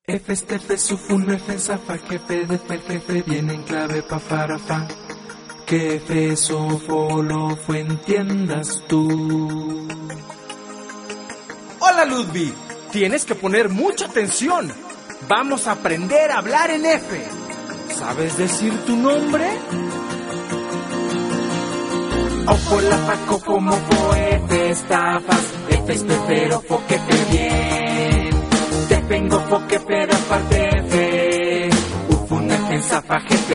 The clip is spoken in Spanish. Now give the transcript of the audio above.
F este F sufun F zafa jefe de fer jefe viene en clave pa farafa. Que F sofo lo fue entiendas tú. Hola Ludwig, tienes que poner mucha atención. Vamos a aprender a hablar en F. ¿Sabes decir tu nombre? Ofo la faco como fo F estafas. F es pero fo que fe bien. Te vengo fo que pero aparte F. Ufun F zafa jefe.